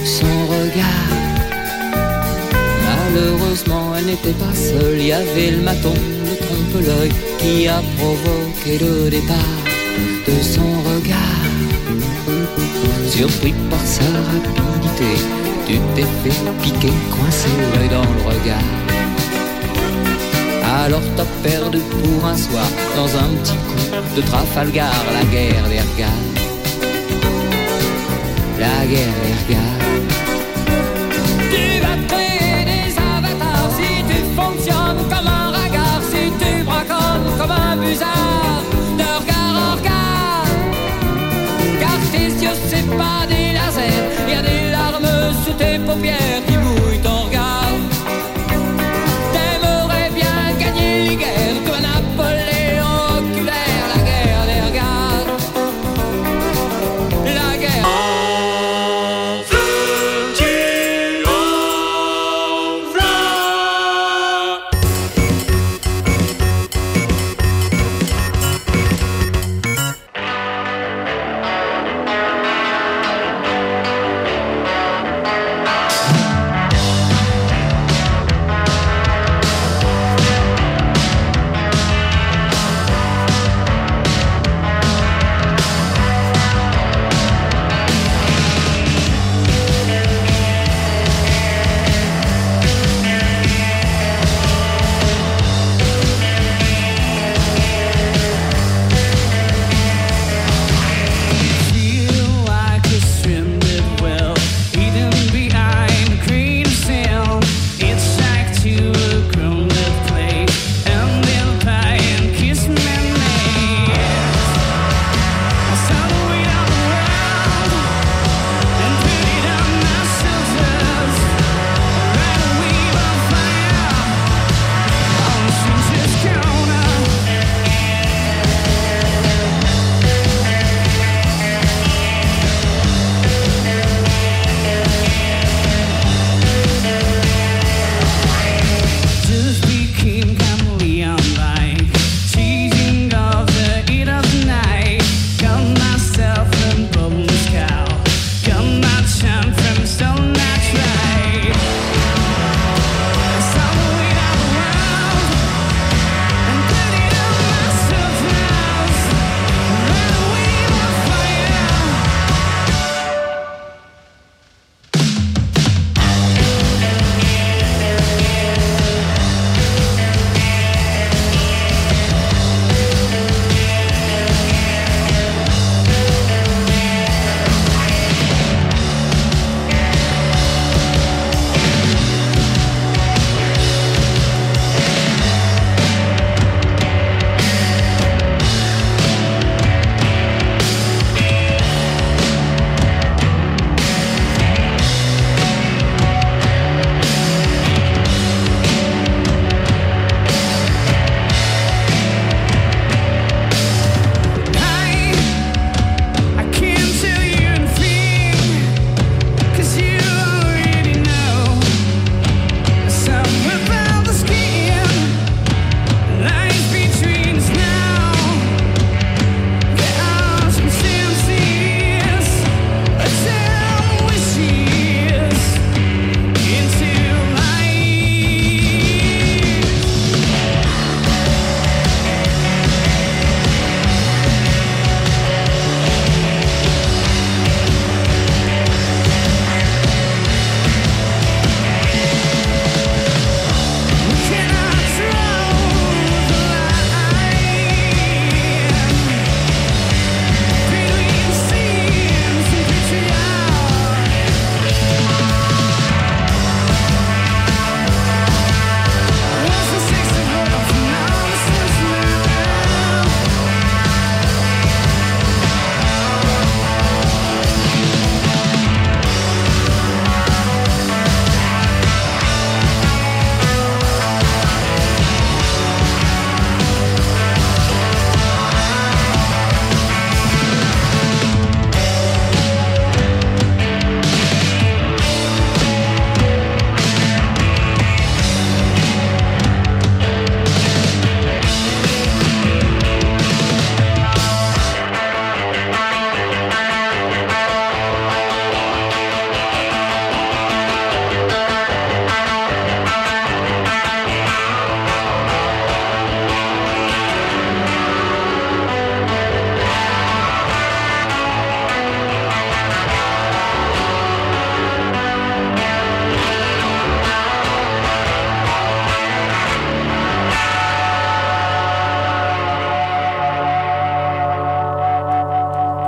son regard. Malheureusement, elle n'était pas seule. Il y avait le maton, le trompe-l'œil, qui a provoqué le départ de son regard. Surpris par sa rapidité, tu t'es fait piquer, coincé l'œil dans le regard. Alors t'as perdu pour un soir, dans un petit coup de Trafalgar, la guerre des regards. La guerre des regards. Tu vas créer des avatars si tu fonctionnes comme un regard, si tu braconnes comme un busard, de regard en regard. Car tes yeux c'est pas des lasers, y a des larmes sous tes paupières qui mouillent ton regard. T'aimerais bien gagner les guerres, toi Napoléon oculaire, la guerre des regards. La guerre.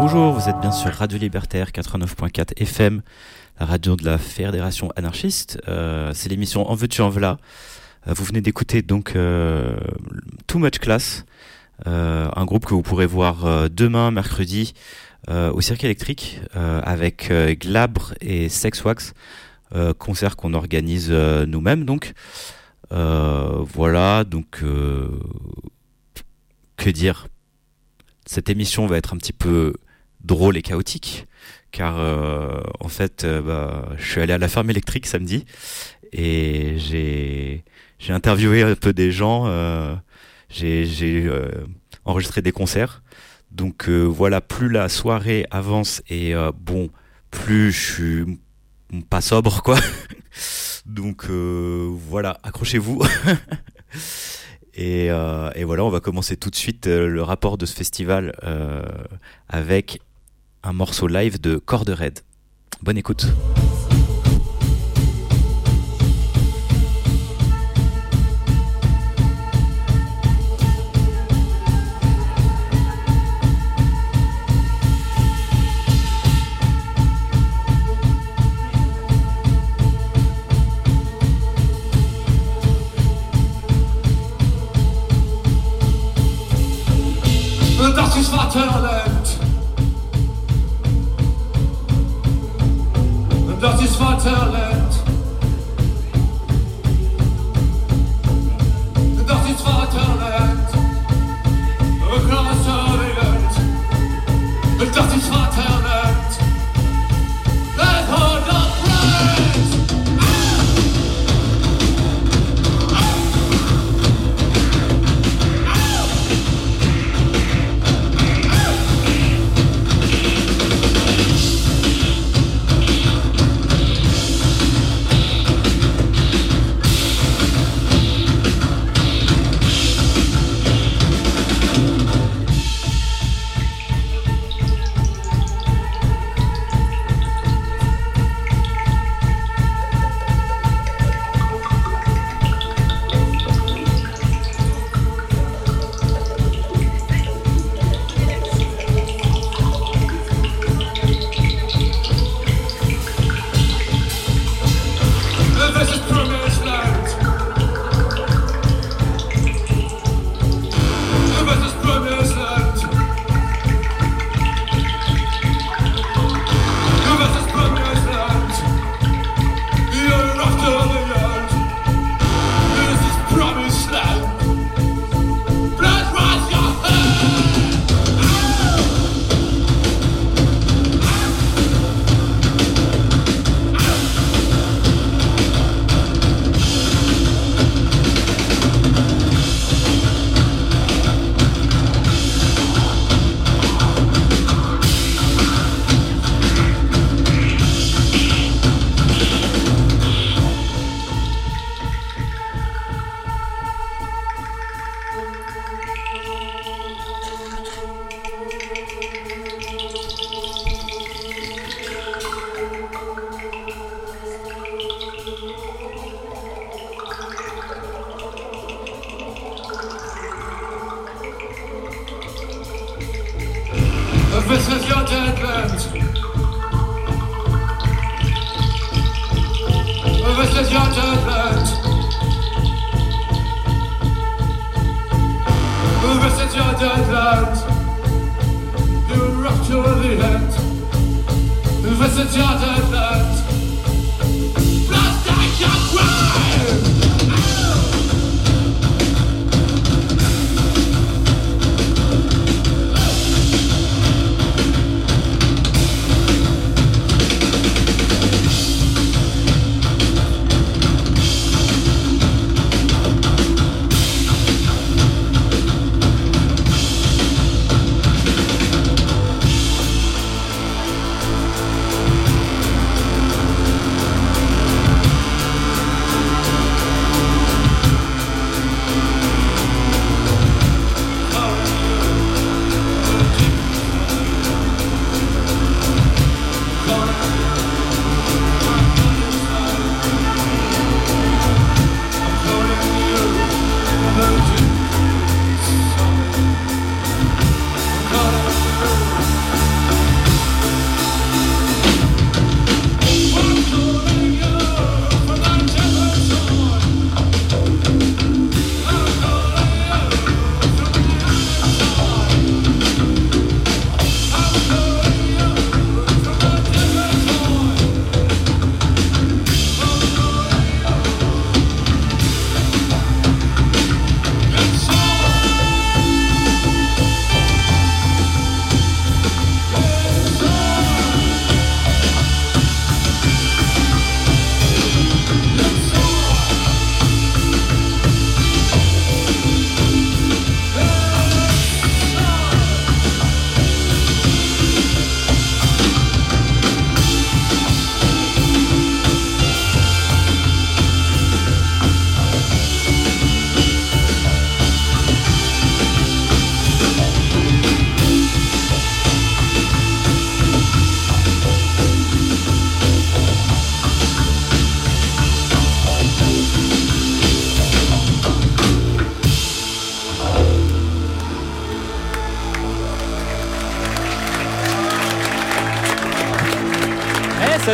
Bonjour, vous êtes bien sur Radio Libertaire 89.4 FM, la radio de la Fédération anarchiste. C'est l'émission En veux-tu en voilà. Vous venez d'écouter donc Too Much Class, un groupe que vous pourrez voir demain, mercredi, au Cirque électrique, avec Glabre et Sexwax, concert qu'on organise nous-mêmes. Donc voilà, donc que dire ? Cette émission va être un petit peu drôle et chaotique, car en fait, je suis allé à la ferme électrique samedi et j'ai interviewé un peu des gens, j'ai enregistré des concerts. Donc voilà, plus la soirée avance et plus je suis pas sobre, quoi. Donc voilà, accrochez-vous. Et voilà, on va commencer tout de suite le rapport de ce festival avec un morceau live de Corde Raide. Bonne écoute. Dat is Vaterland. Dat is Vaterland. Dat is Vaterland. Across the land. Dat is Vaterland. Let her not rise. This is your deadland. This is your deadland. This is your deadland. You rock to the end. This is your deadland. Blast like your crime.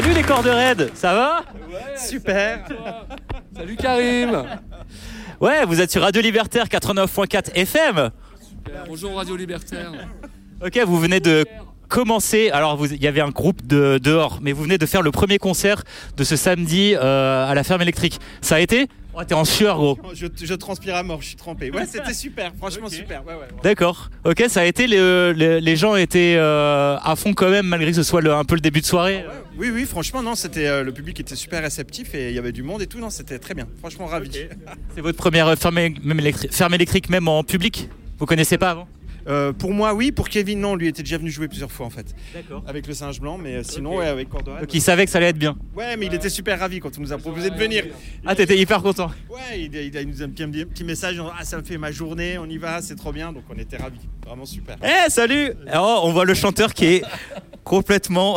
Salut les corps de raid, ça va? Super. Salut Karim. Ouais, vous êtes sur Radio Libertaire 89.4 FM. Bonjour Radio Libertaire. Ok, vous venez de commencer, alors il y avait un groupe dehors, mais vous venez de faire le premier concert de ce samedi à la ferme électrique. Ça a été? Oh, t'es en sueur, gros. Je transpire à mort, je suis trempé. Ouais, c'était super, franchement super. Ouais. D'accord. Ok, ça a été, les gens étaient à fond quand même, malgré que ce soit un peu le début de soirée. Oui, franchement, non, c'était le public était super réceptif et il y avait du monde et tout, non, c'était très bien. Franchement, ravi. Okay. C'est votre première ferme électrique même en public? Vous connaissez pas avant? Pour moi, oui. Pour Kevin, non. Lui était déjà venu jouer plusieurs fois en fait. D'accord. Avec le singe blanc, mais sinon, ouais, avec Cordora. Donc il savait que ça allait être bien. Ouais, mais il était super ravi quand on nous a proposé de venir. Ah, t'étais hyper content. Ouais, il nous a mis un petit message. Genre, ça me fait ma journée, on y va, c'est trop bien. Donc on était ravis. Vraiment super. Salut. Alors, on voit le chanteur qui est complètement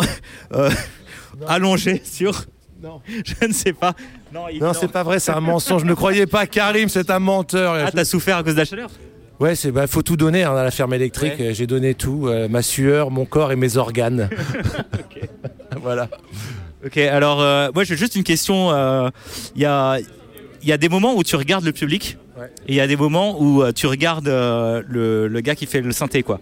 allongé sur... Non. Je ne sais pas. Non, c'est pas vrai, c'est un mensonge. Ne croyez pas, Karim, c'est un menteur. Ah, t'as souffert à cause de la chaleur? Ouais, faut tout donner à la ferme électrique. Ouais. J'ai donné tout, ma sueur, mon corps et mes organes. Okay. Voilà. Ok, alors moi j'ai juste une question. Il y a des moments où tu regardes le public, ouais, et il y a des moments où tu regardes le gars qui fait le synthé, quoi.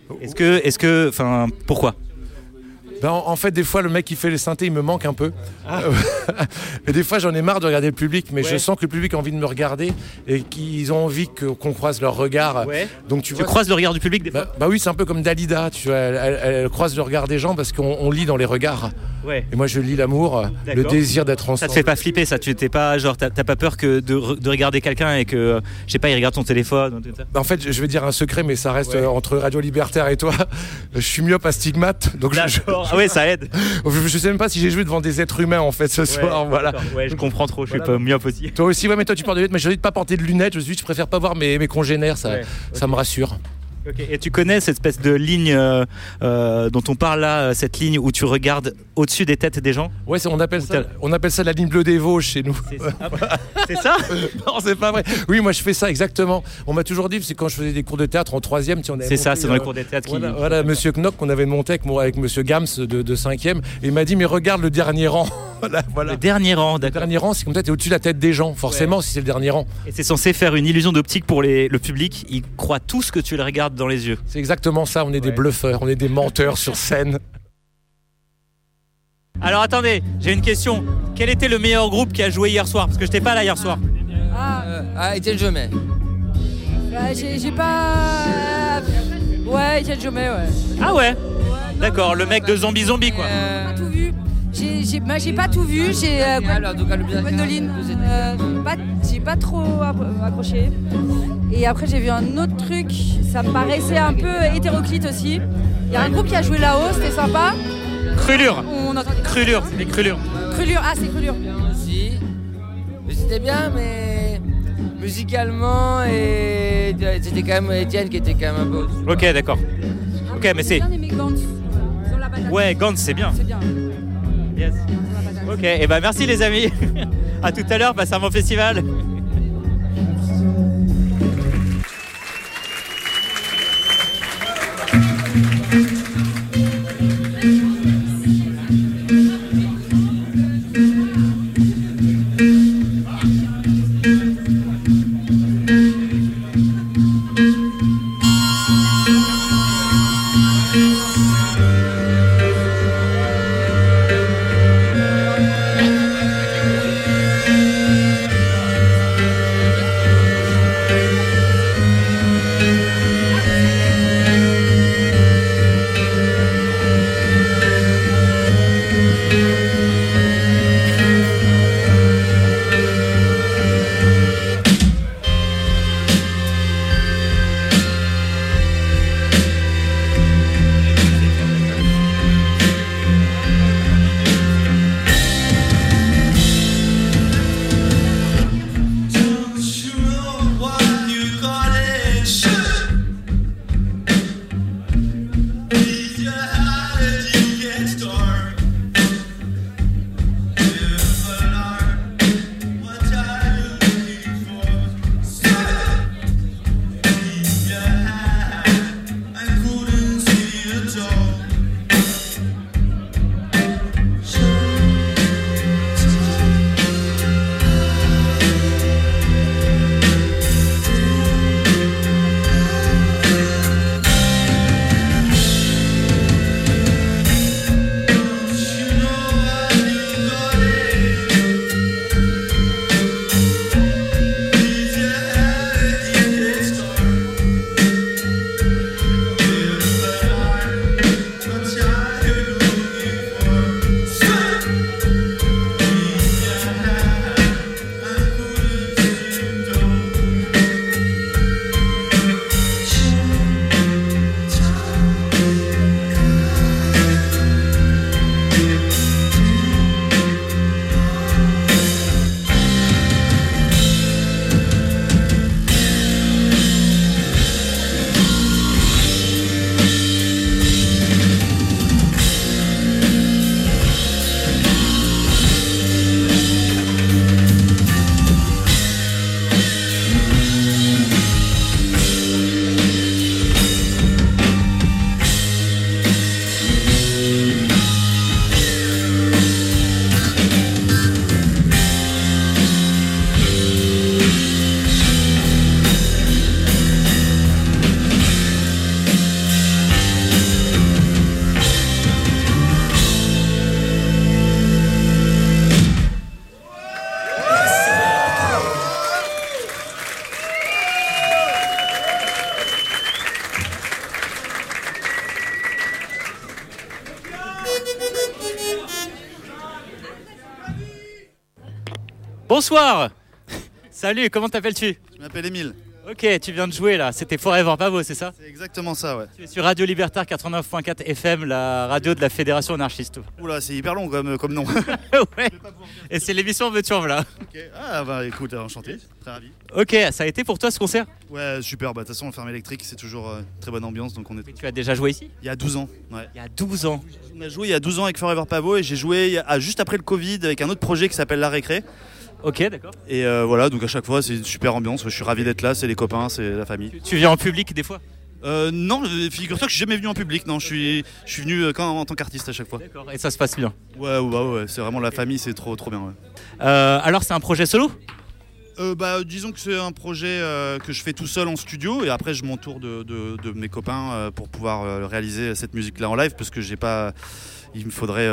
Enfin, pourquoi? En fait, des fois, le mec qui fait les synthés, il me manque un peu. Ah. Et des fois, j'en ai marre de regarder le public, mais ouais, je sens que le public a envie de me regarder et qu'ils ont envie qu'on croise leur regard. Ouais. Donc, tu croises le regard du public des fois? Bah oui, c'est un peu comme Dalida. Tu vois, elle croise le regard des gens parce qu'on lit dans les regards. Ouais. Et moi, je lis l'amour, le désir d'être ensemble. Ça te fait pas flipper, ça? Tu t'es pas genre, t'as pas peur que de regarder quelqu'un et que, je sais pas, il regarde ton téléphone? En fait, je vais dire un secret, mais ça reste entre Radio Libertaire et toi. Je suis myope astigmate, donc Ah ouais, ça aide. Je sais même pas si j'ai joué devant des êtres humains en fait ce soir. Voilà. Ouais, je comprends trop. Je suis pas myope aussi. Toi aussi, ouais, mais toi tu portes des lunettes. Mais j'ai envie de pas porter de lunettes. Je préfère pas voir mes congénères. Ça me rassure. Okay. Et tu connais cette espèce de ligne dont on parle là, cette ligne où tu regardes au-dessus des têtes des gens? Ouais, on appelle ça la ligne bleue des Vosges chez nous. C'est ça? Non, c'est pas vrai. Oui, moi je fais ça exactement. On m'a toujours dit, c'est quand je faisais des cours de théâtre en 3e. C'est ça, c'est dans les cours de théâtre. Voilà, Monsieur Knock qu'on avait monté avec Monsieur Gams de 5e. Et il m'a dit, mais regarde le dernier rang. Voilà. Le dernier rang, d'accord. Le dernier rang, c'est comme ça, t'es au-dessus de la tête des gens, forcément, si c'est le dernier rang. Et c'est censé faire une illusion d'optique pour le public. Ils croient tous que tu les regardes dans les yeux. C'est exactement ça, on est des bluffeurs, on est des menteurs sur scène. Alors attendez, j'ai une question. Quel était le meilleur groupe qui a joué hier soir? Parce que j'étais pas là hier soir. Étienne Jomet. J'ai pas... Ouais, Étienne Jomet, ouais. Ah ouais, d'accord, le mec de Zombie quoi. Pas tout vu. J'ai pas tout vu, j'ai Gwendoline, j'ai pas trop accroché. Et après j'ai vu un autre truc, ça me paraissait un peu hétéroclite aussi. Il y a un groupe qui a joué là-haut, c'était sympa. Crulure, c'est des Crulures. Crulure, c'est Crulure. Bien aussi, mais c'était bien, mais musicalement, et c'était quand même Étienne qui était quand même un peu au-dessus. Ok, d'accord. Ok, mais c'est... J'ai bien aimé Gantz. Ouais, Gantz, c'est bien. C'est bien. Yes. Ok, et merci les amis. À tout à l'heure, passez un bon festival. Bonsoir. Salut, comment t'appelles-tu? Je m'appelle Émile. Ok, tu viens de jouer là, c'était Forever Pavot, c'est ça? C'est exactement ça, ouais. Tu es sur Radio Libertaire 89.4 FM, la radio de la Fédération anarchiste. Oula, c'est hyper long comme nom. Ouais. Et c'est l'émission Veux-tu en voilà. Okay. Ah bah écoute, enchanté, très ravi. Ok, ça a été pour toi ce concert? Ouais, super, bah de toute façon, le Ferme électrique, c'est toujours très bonne ambiance, donc on est... Mais tu as déjà joué ici? Il y a 12 ans, ouais. Il y a 12 ans. On a joué il y a 12 ans avec Forever Pavot et j'ai joué juste après le Covid avec un autre projet qui s'appelle La Récré. Ok, d'accord. Et voilà, donc à chaque fois, c'est une super ambiance. Je suis ravi d'être là, c'est les copains, c'est la famille. Tu viens en public des fois? Non, figure-toi que je suis jamais venu en public. Non, je suis venu en tant qu'artiste à chaque fois. D'accord. Et ça se passe bien? Ouais, c'est vraiment la famille, c'est trop bien. Ouais. Alors, c'est un projet solo? Disons que c'est un projet que je fais tout seul en studio et après je m'entoure de mes copains pour pouvoir réaliser cette musique-là en live parce que j'ai pas... Il me faudrait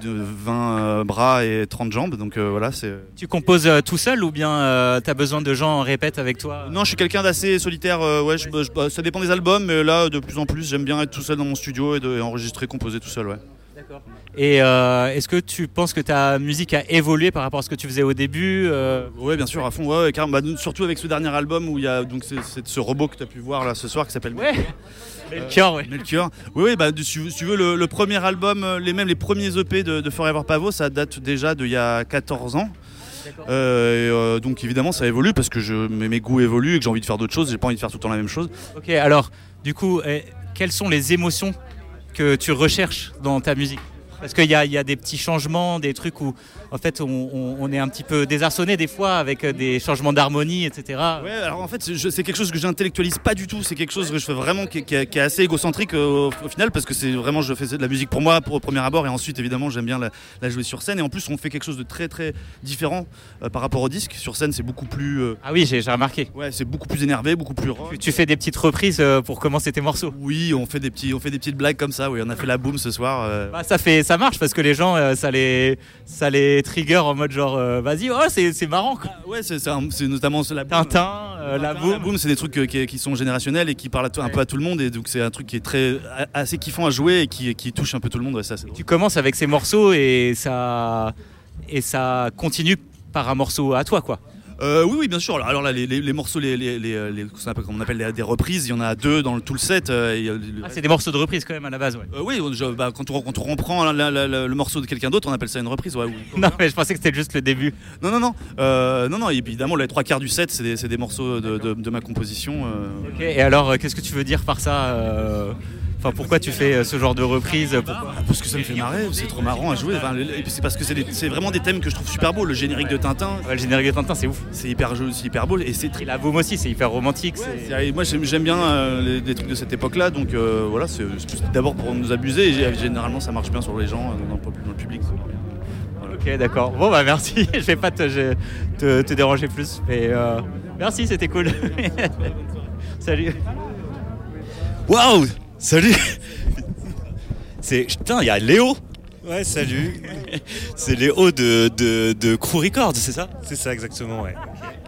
20 bras et 30 jambes, donc voilà. Tu composes tout seul ou bien t'as besoin de gens en répète avec toi? Non, je suis quelqu'un d'assez solitaire, ouais, ça dépend des albums, mais là, de plus en plus, j'aime bien être tout seul dans mon studio et enregistrer, composer tout seul, ouais. D'accord. Et est-ce que tu penses que ta musique a évolué par rapport à ce que tu faisais au début? Ouais, bien sûr, à fond, ouais, carrément, surtout avec ce dernier album où il y a donc c'est ce robot que tu as pu voir là ce soir qui s'appelle... Ouais. Melchior, ouais. Melchior. Oui, si tu veux, le premier album, les premiers EP de Forever Pavot, ça date déjà d'il y a 14 ans. Donc évidemment, ça évolue parce que mes goûts évoluent et que j'ai envie de faire d'autres choses. J'ai pas envie de faire tout le temps la même chose. Ok, alors, du coup, quelles sont les émotions que tu recherches dans ta musique? Parce qu'il y a des petits changements, des trucs où en fait on est un petit peu désarçonné des fois avec des changements d'harmonie, etc. Ouais, alors en fait c'est quelque chose que j'intellectualise pas du tout, c'est quelque chose que je fais vraiment qui est assez égocentrique au final parce que c'est vraiment, je fais de la musique pour moi au premier abord et ensuite évidemment j'aime bien la jouer sur scène et en plus on fait quelque chose de très très différent par rapport au disque. Sur scène c'est beaucoup plus... Ah oui, j'ai remarqué. Ouais, c'est beaucoup plus énervé, beaucoup plus rock. Tu fais des petites reprises pour commencer tes morceaux? Oui, on fait des petites blagues comme ça, oui, on a fait la boom ce soir. Ça marche parce que les gens ça les trigger en mode genre vas-y, oh c'est marrant quoi. Ouais, c'est notamment la boom. Tintin, la boom. La boom, c'est des trucs qui sont générationnels et qui parlent un peu à tout le monde et donc c'est un truc qui est assez kiffant à jouer et qui touche un peu tout le monde. Ouais, ça, c'est drôle. Tu commences avec ces morceaux et ça continue par un morceau à toi quoi. Oui, bien sûr. Alors là, les morceaux, comme on appelle des reprises, il y en a 2 dans tout le set. C'est des morceaux de reprise quand même à la base, ouais. Oui, quand on reprend le morceau de quelqu'un d'autre, on appelle ça une reprise. Ouais, non, mais je pensais que c'était juste le début. Non, évidemment, les 3 quarts du set, c'est des morceaux de ma composition. Ok, et alors, qu'est-ce que tu veux dire par ça Enfin, pourquoi tu fais ce genre de reprise? Parce que ça me fait marrer, c'est trop marrant à jouer. Et c'est parce que c'est vraiment des thèmes que je trouve super beaux. Le générique de Tintin. Ouais, le générique de Tintin, c'est ouf. C'est hyper joli, c'est hyper beau. Et la boom aussi, c'est hyper romantique. Moi, j'aime bien les trucs de cette époque-là. Donc voilà, c'est d'abord pour nous abuser. Et généralement, ça marche bien sur les gens, dans le public. Voilà. Ok, d'accord. Bon, bah merci. Je vais pas te déranger plus. Mais merci, c'était cool. Salut. Waouh! Salut. Putain, il y a Léo. Ouais, salut. C'est Léo de Crew Records, c'est ça? C'est ça, exactement, ouais.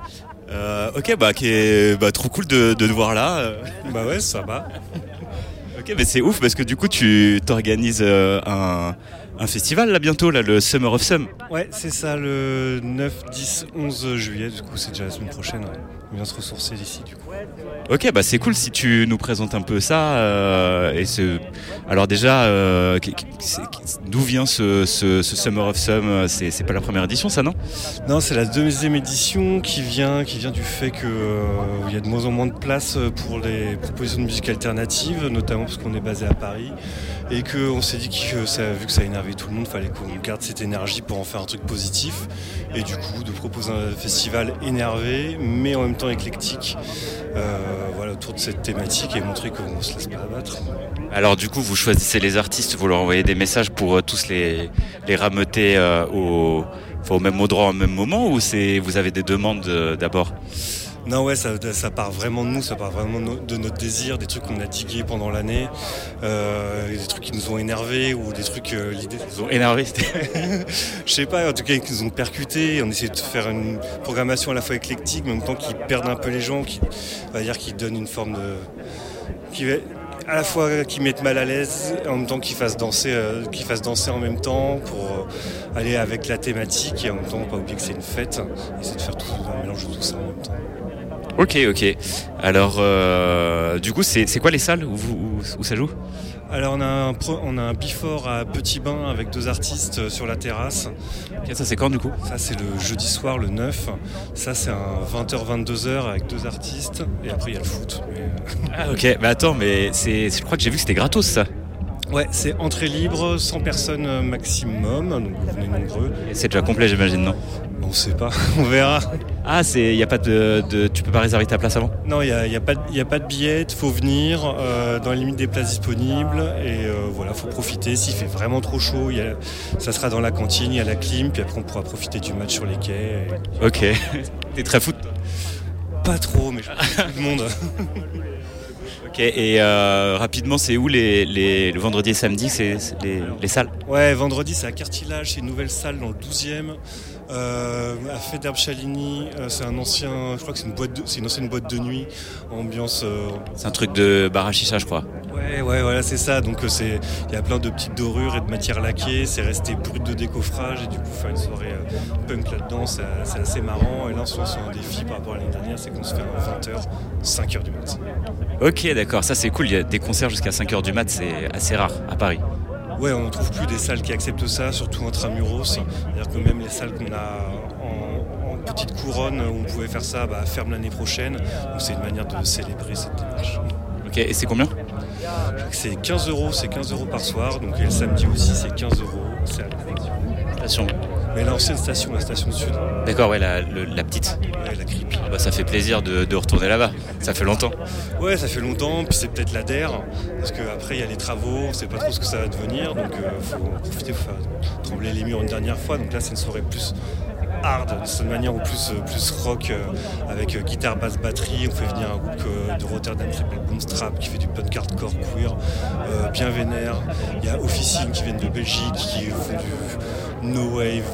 Ok, qui est trop cool de te voir là. Bah ouais, ça va. Ok, mais c'est ouf parce que du coup tu t'organises un festival là bientôt, là, le Summer of Some. Ouais, c'est ça, le 9, 10, 11 juillet, du coup c'est déjà la semaine prochaine. Ouais. On vient se ressourcer d'ici du coup. Ok, c'est cool si tu nous présentes un peu ça. Alors déjà, d'où vient ce Summer of Some? C'est pas la première édition, ça, non? Non, c'est la 2e édition qui vient du fait qu'il y a de moins en moins de place pour les propositions de musique alternative, notamment parce qu'on est basé à Paris et qu'on s'est dit que vu que ça énervait tout le monde, il fallait qu'on garde cette énergie pour en faire un truc positif et du coup de proposer un festival énervé mais en même temps éclectique. Autour de cette thématique et montrer qu'on ne se laisse pas abattre. Alors du coup, vous choisissez les artistes, vous leur envoyez des messages pour tous les rameuter au même endroit au même moment ou vous avez des demandes d'abord? Non, ouais, ça part vraiment de nous, ça part vraiment de notre désir, des trucs qu'on a digués pendant l'année, des trucs qui nous ont énervés ou des trucs... l'idée qui nous ont énervés, je sais pas, en tout cas, qui nous ont percutés. On essaie de faire une programmation à la fois éclectique, mais en même temps qui perde un peu les gens, qui donnent une forme de... à la fois qui mettent mal à l'aise, en même temps qui fassent danser en même temps pour aller avec la thématique et en même temps pas oublier que c'est une fête. Essayer de faire un mélange de tout ça en même temps. Ok. Alors, du coup, c'est quoi les salles où ça joue ? Alors on a un before à Petit Bain avec 2 artistes sur la terrasse. Okay, ça c'est quand du coup ? Ça c'est le jeudi soir, le 9. Ça c'est un 20h-22h avec 2 artistes. Et après il y a le foot. Ah ok, mais attends, mais je crois que j'ai vu que c'était gratos ça. Ouais, c'est entrée libre, 100 personnes maximum, donc vous venez nombreux. Et c'est déjà complet j'imagine, non ? On sait pas, on verra. Ah, y a pas tu peux pas réserver ta place avant ? Non, il y a pas de billet, faut venir dans les limites des places disponibles et voilà, faut profiter. S'il fait vraiment trop chaud, ça sera dans la cantine, il y a la clim, puis après on pourra profiter du match sur les quais. Ok, t'es très foot ? Pas trop, mais je pense tout le monde. Ok, et rapidement, c'est où le vendredi et samedi, c'est les salles ? Ouais, vendredi c'est à Cartilage, c'est une nouvelle salle dans le 12e. À Federbe Chaligny, c'est un ancien, je crois que c'est une ancienne boîte de nuit, ambiance. C'est un truc de bar à chicha, je crois. Ouais, voilà, c'est ça. Donc il y a plein de petites dorures et de matières laquées. C'est resté brut de décoffrage et du coup faire une soirée punk là-dedans, c'est assez marrant. Et là, on se lance un défi par rapport à l'année dernière, c'est qu'on se fait à 20h, 5h du mat. Ok, d'accord, ça c'est cool. Il y a des concerts jusqu'à 5h du mat, c'est assez rare à Paris. Ouais, on ne trouve plus des salles qui acceptent ça, surtout intramuros. C'est-à-dire que même les salles qu'on a en petite couronne où on pouvait faire ça ferment l'année prochaine. Donc c'est une manière de célébrer cette démarche. Ok, et c'est combien ? C'est 15 €, c'est 15 € par soir. Donc et le samedi aussi, c'est 15 €. C'est à la station. Mais l'ancienne station, la station sud. D'accord, ouais, la petite. Ouais, la creepy. Ça fait plaisir de retourner là-bas. Ça fait longtemps. Ouais, ça fait longtemps. Puis c'est peut-être la DER. Parce qu'après, il y a les travaux. On ne sait pas trop ce que ça va devenir. Donc faut en profiter pour faire trembler les murs une dernière fois. Donc là, c'est une soirée plus hard, de cette manière, ou plus rock, avec guitare, basse, batterie. On fait venir un groupe de Rotterdam qui s'appelle Boomstrap, qui fait du punk hardcore queer, bien vénère. Il y a Officine qui viennent de Belgique, qui font du no wave,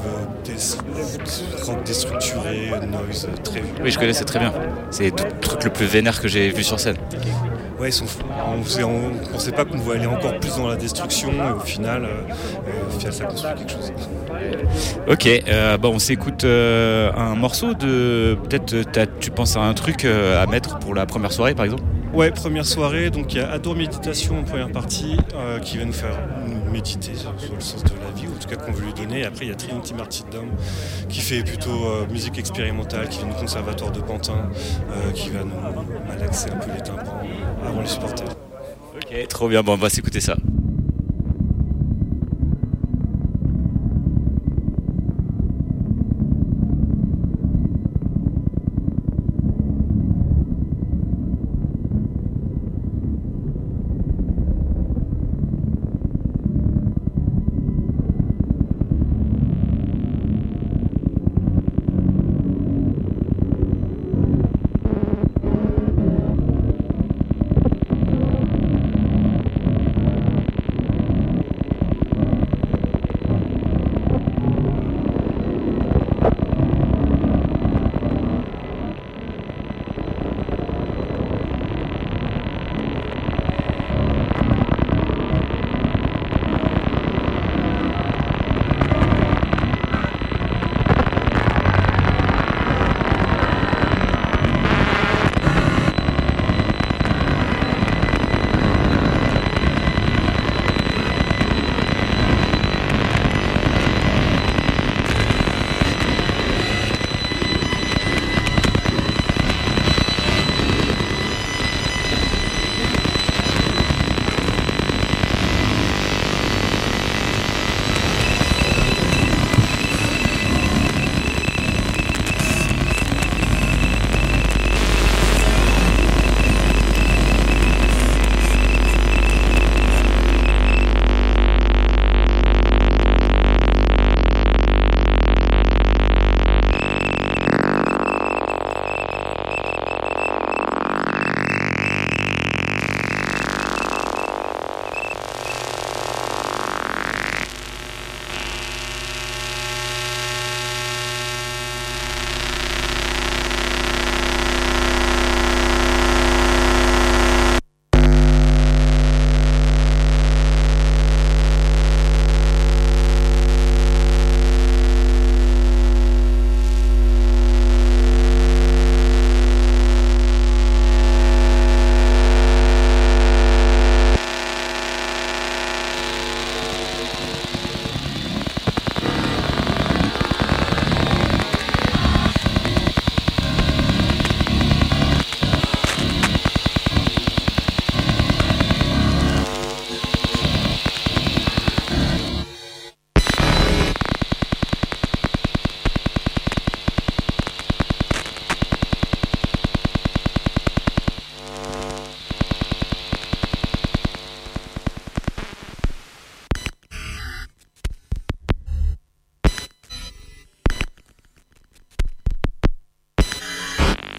rock déstructuré, noise, très vieux. Oui, je connais, c'est très bien. C'est le truc le plus vénère que j'ai vu sur scène. Ouais, on pensait pas qu'on pouvait aller encore plus dans la destruction, et au final ça construit quelque chose. Ok, on s'écoute un morceau de... Peut-être tu penses à un truc à mettre pour la première soirée, par exemple ? Ouais, première soirée, donc il y a Adore Méditation en première partie, qui va nous faire méditer sur le sens de la vie, ou en tout cas qu'on veut lui donner. Et après, il y a Trinity Martyrdom, qui fait plutôt musique expérimentale, qui vient du conservatoire de Pantin, qui va nous malaxer un peu les tympans avant les supporters. Ok, trop bien, on va s'écouter ça.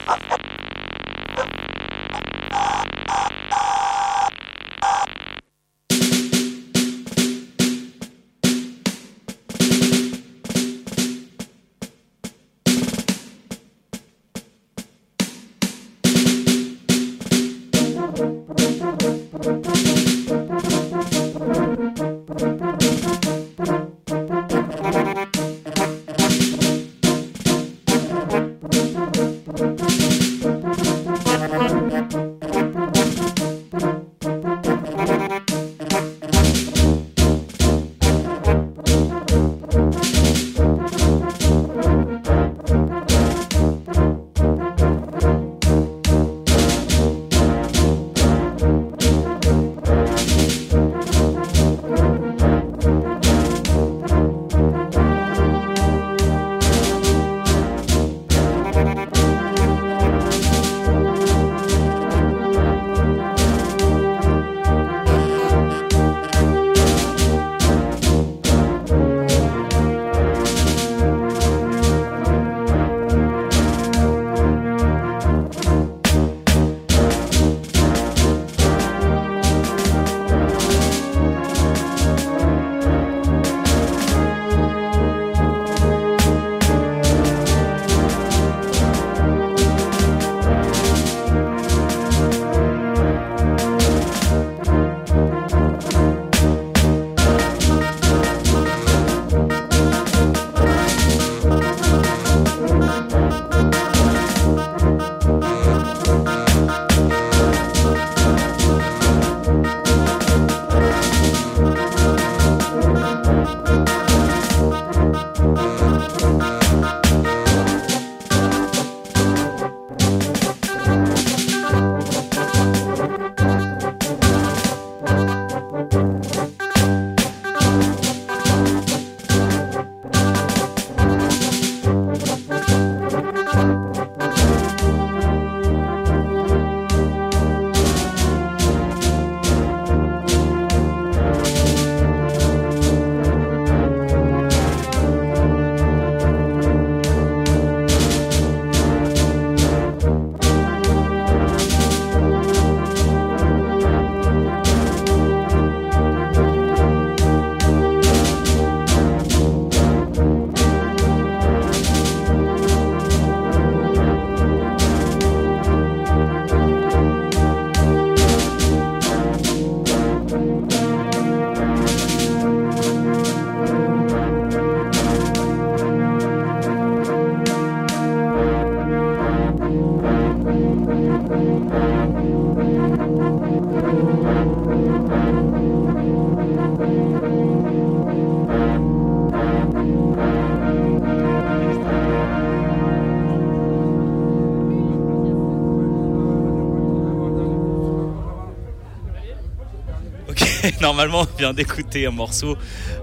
Normalement, on vient d'écouter un morceau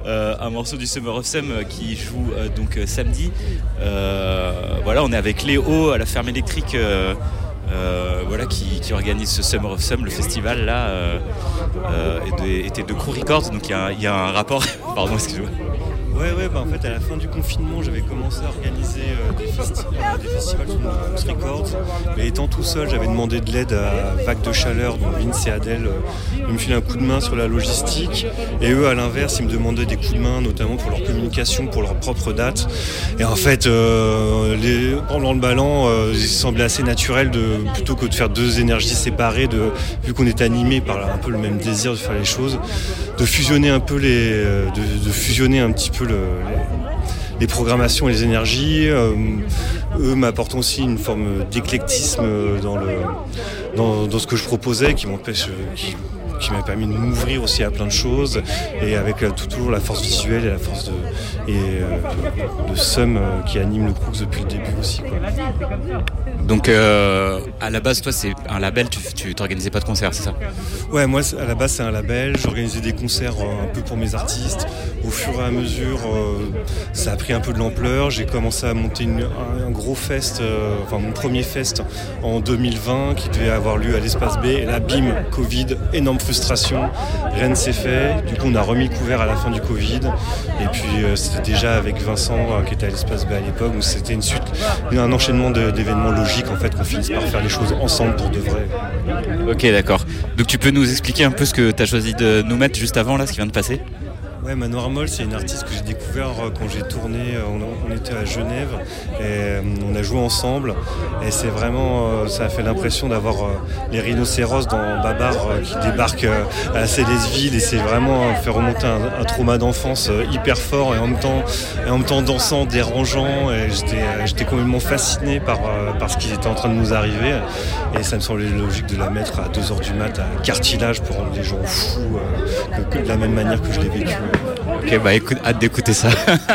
du Summer of Sam qui joue donc samedi. Voilà, on est avec Léo à la ferme électrique, voilà, qui organise ce Summer of Sam, le festival là, était de Crew Records. Donc il y a un rapport. Pardon, excusez-moi. Ouais, bah en fait à la fin du confinement j'avais commencé à organiser des festivals sous Crew Records, mais étant tout seul j'avais demandé de l'aide à Vague de Chaleur, dont Vince et Adèle me filaient un coup de main sur la logistique, et eux à l'inverse ils me demandaient des coups de main notamment pour leur communication, pour leurs propres dates, et en fait pendant le ballon il semblait assez naturel plutôt que de faire deux énergies séparées, vu qu'on était animés par un peu le même désir de faire les choses, de fusionner un peu de fusionner un petit peu les programmations et les énergies, eux m'apportant aussi une forme d'éclectisme dans ce que je proposais, qui m'a permis de m'ouvrir aussi à plein de choses, et avec toujours la force visuelle et la force de Sum qui anime le Crux depuis le début aussi, quoi. Donc à la base toi c'est un label, tu t'organisais pas de concerts, c'est ça? Ouais, moi à la base c'est un label, j'organisais des concerts un peu pour mes artistes. Au fur et à mesure ça a pris un peu de l'ampleur, j'ai commencé à monter un gros fest, mon premier fest en 2020 qui devait avoir lieu à l'Espace B, et là bim, Covid, énorme frustration, rien ne s'est fait, du coup on a remis le couvert à la fin du Covid, et puis c'était déjà avec Vincent qui était à l'Espace B à l'époque, où c'était un enchaînement d'événements logistiques logique en fait qu'on finisse par faire les choses ensemble pour de vrai. Ok, d'accord. Donc tu peux nous expliquer un peu ce que tu as choisi de nous mettre juste avant, là, ce qui vient de passer ? Ouais, Manoir Moll, c'est une artiste que j'ai découvert quand j'ai tourné. On était à Genève et on a joué ensemble. Et c'est vraiment, ça a fait l'impression d'avoir les rhinocéros dans Babar qui débarquent à la Célestville. Et c'est vraiment faire remonter un trauma d'enfance hyper fort et en même temps dansant, dérangeant. Et j'étais complètement fasciné par ce qui était en train de nous arriver. Et ça me semblait logique de la mettre à 2h du mat à Cartilage pour rendre les gens fous de la même manière que je l'ai vécu. Ok, bah écoute, hâte d'écouter ça.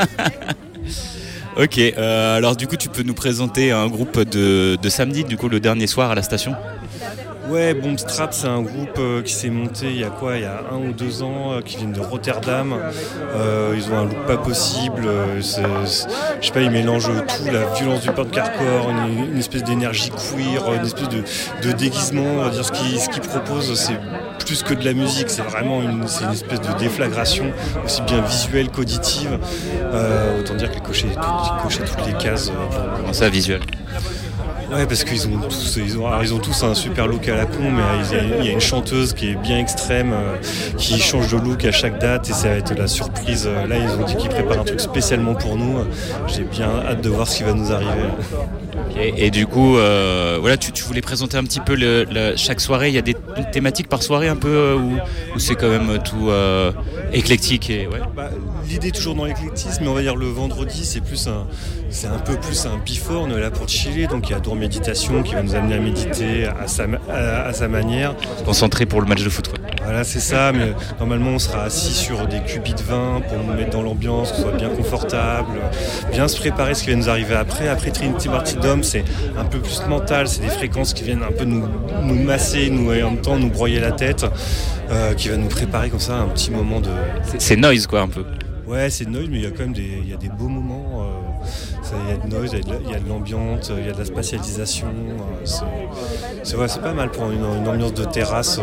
Ok, alors du coup tu peux nous présenter un groupe de samedi, du coup le dernier soir à la station ? Ouais, Boomstrap, c'est un groupe qui s'est monté il y a 1 ou 2 ans, qui viennent de Rotterdam. Ils ont un look pas possible. Je sais pas, ils mélangent tout, la violence du punk hardcore, une espèce d'énergie queer, une espèce de déguisement. On va dire ce qu'ils proposent, c'est plus que de la musique, c'est vraiment une espèce de déflagration, aussi bien visuelle qu'auditive. Autant dire qu'ils cochaient toutes les cases. Comment ça, visuel ? Ouais, parce qu'ils ont tous un super look à la con, mais il y a une chanteuse qui est bien extrême, qui change de look à chaque date et ça va être la surprise. Là, ils ont dit qu'ils préparent un truc spécialement pour nous. J'ai bien hâte de voir ce qui va nous arriver. Et du coup, voilà, tu voulais présenter un petit peu chaque soirée. Il y a des thématiques par soirée un peu où c'est quand même tout éclectique et ouais. L'idée est toujours dans l'éclectisme, mais on va dire le vendredi, c'est un peu plus un before. On est là pour chiller, donc il y a Dour Méditation qui va nous amener à méditer à sa manière. Concentré pour le match de foot. Ouais. Voilà, c'est ça, mais normalement on sera assis sur des cubis de vin pour nous mettre dans l'ambiance, que ce soit bien confortable, bien se préparer ce qui va nous arriver après. Après Trinity Martyrdom, c'est un peu plus mental, c'est des fréquences qui viennent un peu nous masser, et en même temps nous broyer la tête, qui va nous préparer comme ça un petit moment de... C'est noise quoi un peu. Ouais, c'est noise, mais il y a quand même des beaux moments. Il y a de noise, il y a de l'ambiance, il y a de la spatialisation. C'est pas mal pour une ambiance de terrasse.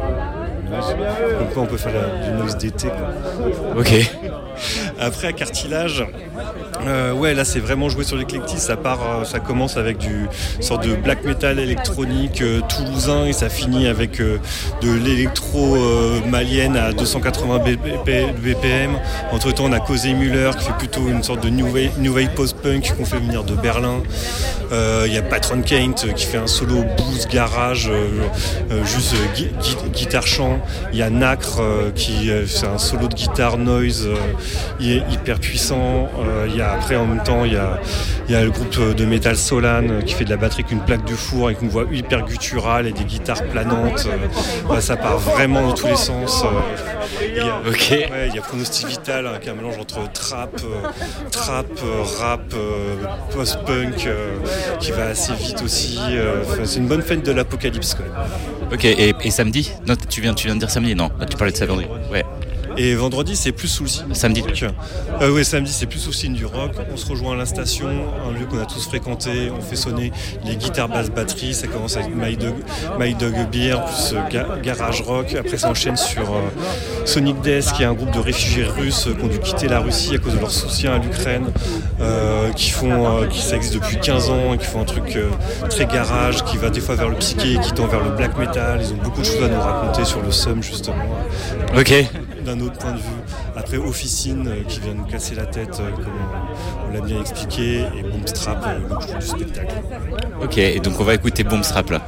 On peut faire du noise d'été. Quoi. Ok. Après, à Cartilage, là c'est vraiment joué sur l'éclectisme. Ça commence avec du sorte de black metal électronique toulousain et ça finit avec de l'électro malienne à 280 BPM. Entre temps, on a Cosey Müller qui fait plutôt une sorte de new wave post-punk qu'on fait venir de Berlin. Il y a Patron Kent qui fait un solo blues garage, juste guitare-chant. Il y a Nacre qui fait un solo de guitare noise. Il est hyper puissant. Après, en même temps, il y a le groupe de métal Solan qui fait de la batterie avec une plaque de four, avec une voix hyper gutturale et des guitares planantes. Ça part vraiment dans tous les sens. Il y a Pronostic Vital qui est un mélange entre trap, rap, post-punk qui va assez vite aussi. C'est une bonne fête de l'apocalypse quand même. Ok, et samedi ? Non, tu viens de dire samedi ? Non, tu parlais de samedi. Ouais. Et vendredi, c'est plus sous le signe. Samedi. Oui, samedi, c'est plus sous le signe du rock. On se rejoint à la station, un lieu qu'on a tous fréquenté. On fait sonner les guitares, basses, batteries. Ça commence avec My Dog Beer plus garage rock. Après, ça enchaîne sur Sonic Death, qui est un groupe de réfugiés russes qui ont dû quitter la Russie à cause de leur soutien à l'Ukraine, ça existe depuis 15 ans et qui font un truc très garage, qui va des fois vers le psyché, qui tend vers le black metal. Ils ont beaucoup de choses à nous raconter sur le Somme, justement. Ok. D'un autre point de vue. Après Officine qui vient nous casser la tête comme on l'a bien expliqué et Boomstrap le clou du spectacle. Ok, et donc on va écouter Boomstrap là.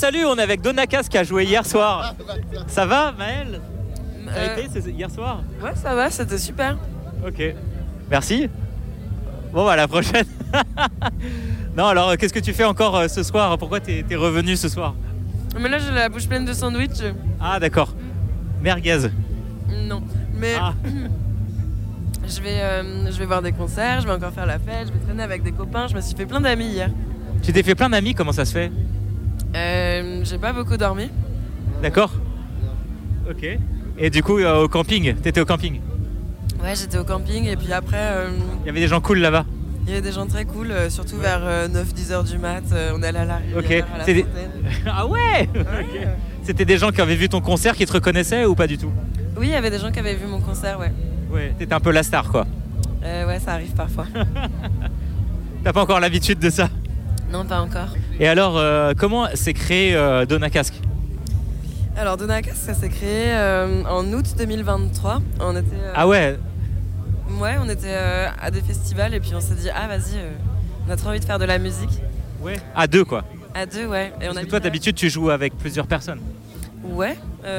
salut, on est avec Donna Kask qui a joué hier soir. Ça va, Maëlle? Ça a été hier soir? Ouais, ça va, c'était super. Ok, merci. Bon, bah, à la prochaine. Non, alors, qu'est-ce que tu fais encore ce soir? Pourquoi t'es revenu ce soir? Mais là, j'ai la bouche pleine de sandwich. Ah, d'accord. Merguez. Non, mais je vais voir des concerts, je vais encore faire la fête, je vais traîner avec des copains. Je me suis fait plein d'amis hier. Tu t'es fait plein d'amis, comment ça se fait? J'ai pas beaucoup dormi. D'accord. Ok. Et du coup, au camping, t'étais au camping? Ouais, j'étais au camping et puis après... Il y avait des gens cool là-bas? Il y avait des gens très cool, surtout vers 9-10 heures du mat. On est allé à la rivière, Ok. à la fontaine. Ah ouais, okay. C'était des gens qui avaient vu ton concert, qui te reconnaissaient ou pas du tout? Oui, il y avait des gens qui avaient vu mon concert, ouais. Ouais, t'étais un peu la star, quoi. Ouais, ça arrive parfois. T'as pas encore l'habitude de ça? Non, pas encore. Et alors, comment s'est créé Donna Kask? Alors, Donna Kask, ça s'est créé en août 2023. On était, Ah ouais? Ouais, on était à des festivals et puis on s'est dit, ah vas-y, on a trop envie de faire de la musique. Ouais. À deux, quoi? À deux, ouais. Et Parce que toi, d'habitude, tu joues avec plusieurs personnes? Ouais.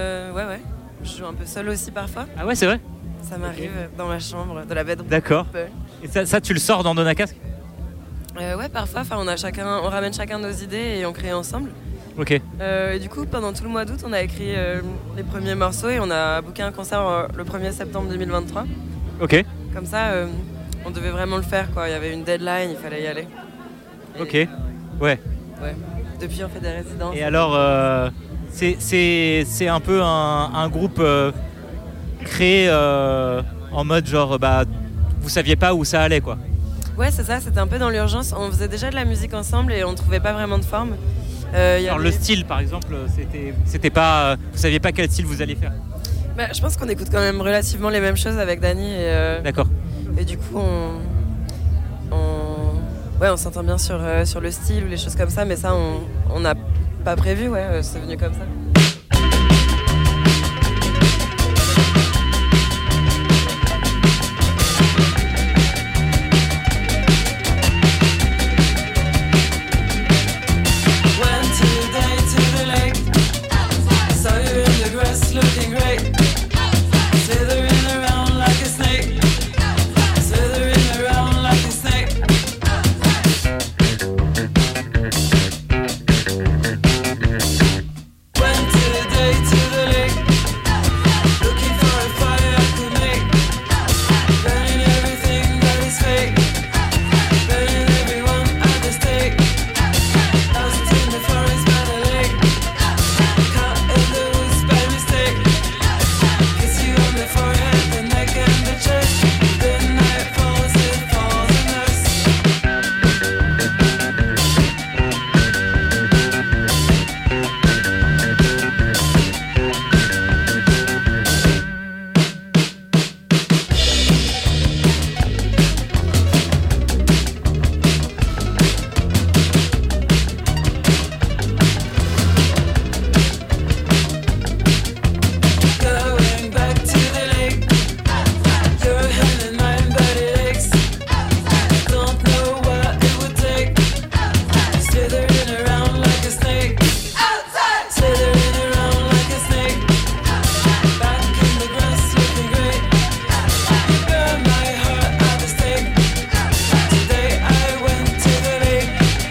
Je joue un peu seule aussi parfois. Ah ouais, c'est vrai? Ça m'arrive dans ma chambre, de la bedroom. D'accord. Et ça, tu le sors dans Donna Kask? Ouais, parfois. Enfin, on ramène chacun nos idées et on crée ensemble. Ok. Et du coup, pendant tout le mois d'août, on a écrit les premiers morceaux et on a booké un concert le 1er septembre 2023. Ok. Comme ça, on devait vraiment le faire, quoi. Il y avait une deadline, il fallait y aller. Et, ok. Ouais. Ouais. Depuis, on fait des résidences. Et alors, c'est un peu un groupe créé en mode genre, vous saviez pas où ça allait, quoi. Ouais, c'est ça, c'était un peu dans l'urgence. On faisait déjà de la musique ensemble et on trouvait pas vraiment de forme. Alors le style, par exemple, c'était pas, vous saviez pas quel style vous alliez faire? Je pense qu'on écoute quand même relativement les mêmes choses avec Dany. D'accord. Et du coup, on s'entend bien sur le style ou les choses comme ça, mais ça, on n'a pas prévu, ouais, c'est venu comme ça. Looking great, slithering around like a snake, slithering around like a snake. Went today to the lake, looking for a fire I could make, burning everything that is fake, burning everyone at the stake, lost in the forest by the lake, caught in the woods by mistake. Kiss you on the forehead, the neck and the chest. The night falls, it falls on us. Going back to the lake. Your hand in mine, but it aches. Don't know what it would take. Slithering around like a snake. Outside! Slithering around like a snake. Back in the grass, looking great. You burn my heart at the stake. Today I went to the lake.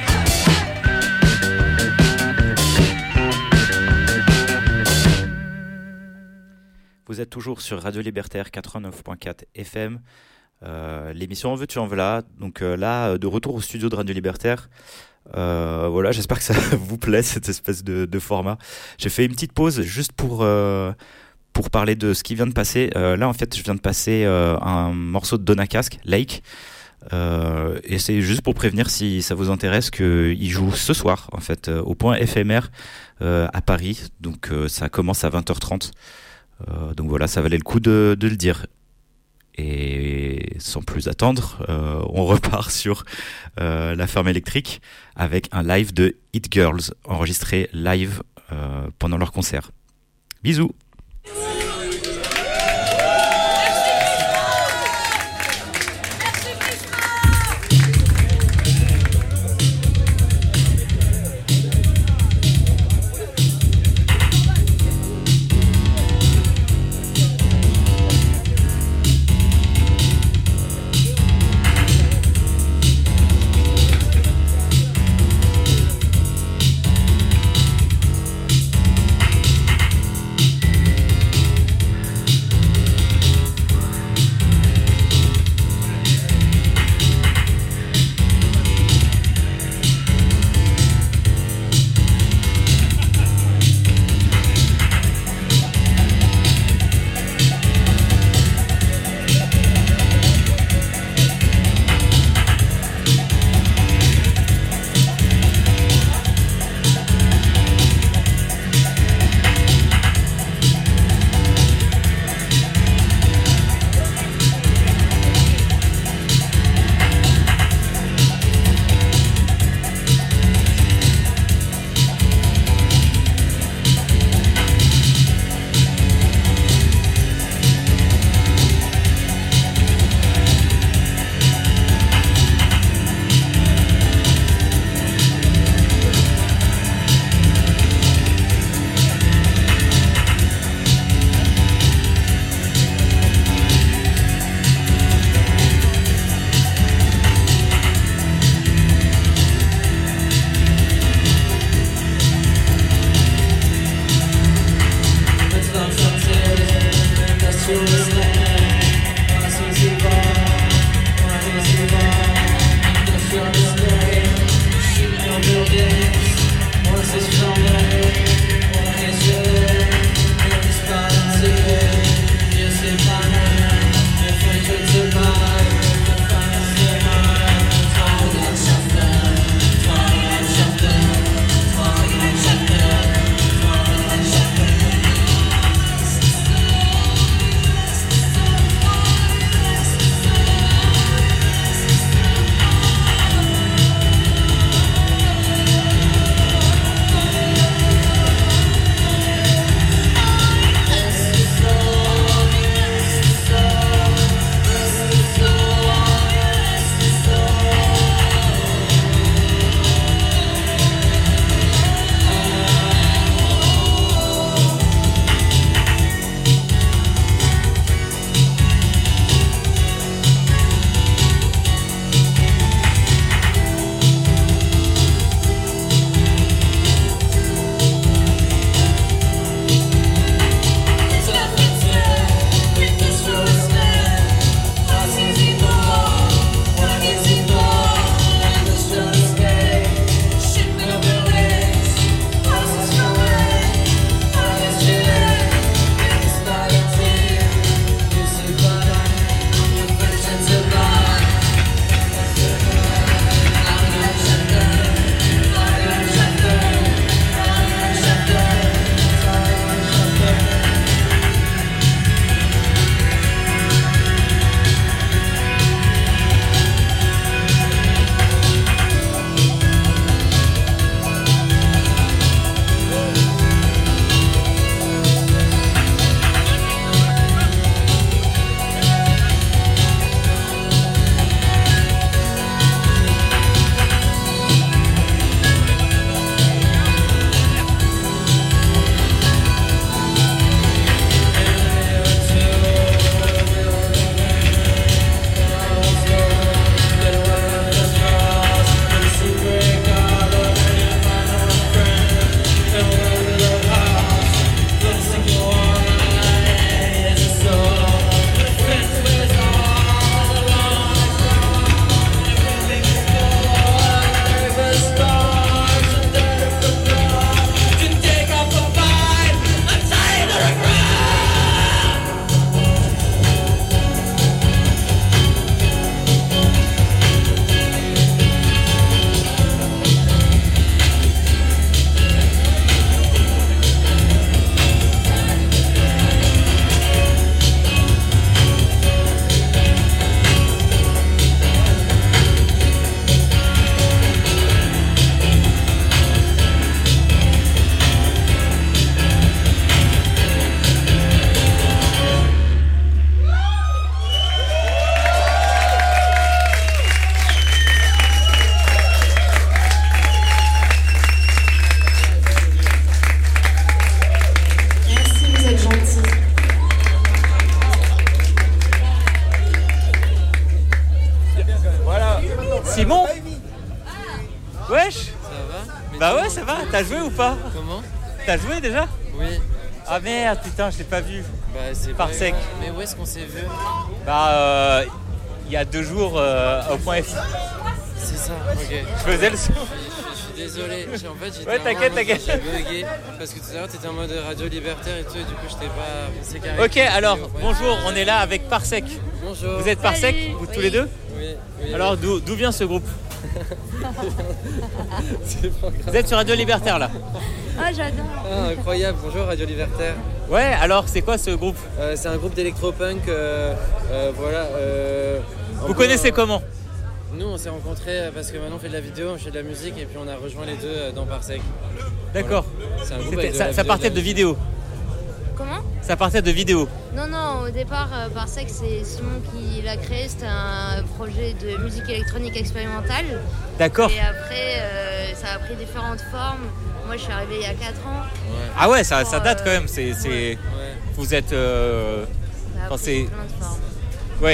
Vous êtes toujours sur Radio Libertaire 89.4 FM. L'émission En veux-tu en voilà. Donc là, de retour au studio de Radio Libertaire. Voilà, j'espère que ça vous plaît, cette espèce de format. J'ai fait une petite pause juste pour parler de ce qui vient de passer. Là, en fait, je viens de passer un morceau de Donna Kask, Lake. Et c'est juste pour prévenir, si ça vous intéresse, qu'il joue ce soir, en fait, au Point Éphémère à Paris. Donc ça commence à 20h30. Donc voilà, ça valait le coup de le dire. Et sans plus attendre, on repart sur la ferme électrique avec un live de Hit Girls enregistré live pendant leur concert. Bisous. Simon Wesh Ça va? Bah ouais, ça va. T'as joué ou pas? Comment? T'as joué déjà? Oui. Ah merde, putain, je t'ai pas vu. Bah c'est Par sec. Mais où est-ce qu'on s'est vu? Bah il y a 2 jours au point F. C'est ça, ok. Je faisais le son. Je suis désolé, en fait j'étais Ouais, t'inquiète. j'ai bugué parce que tout à l'heure t'étais en mode radio libertaire et tout et du coup je t'ai pas pensé carré. Ok, alors bonjour, on est là avec Parsec. Bonjour. Vous êtes Parsec, vous tous les deux? Oui. Alors d'où vient ce groupe? Vous êtes sur Radio Libertaire là? Ah j'adore. Ah, incroyable, bonjour Radio Libertaire. Ouais, alors c'est quoi ce groupe? C'est un groupe d'électropunk, voilà. Vous connaissez comment? Nous on s'est rencontrés parce que maintenant on fait de la vidéo, on fait de la musique et puis on a rejoint les deux dans Parsec. D'accord. Voilà. C'est un groupe avec de la ça partait de vidéos. Comment? Ça partait de vidéos. Non, au départ, Parsec, c'est Simon qui l'a créé. C'était un projet de musique électronique expérimentale. D'accord. Et après, ça a pris différentes formes. Moi, je suis arrivée il y a 4 ans. Ouais. Ah ouais, ça date quand même. Ouais. Vous êtes... Ça a pris plein de formes. Ouais.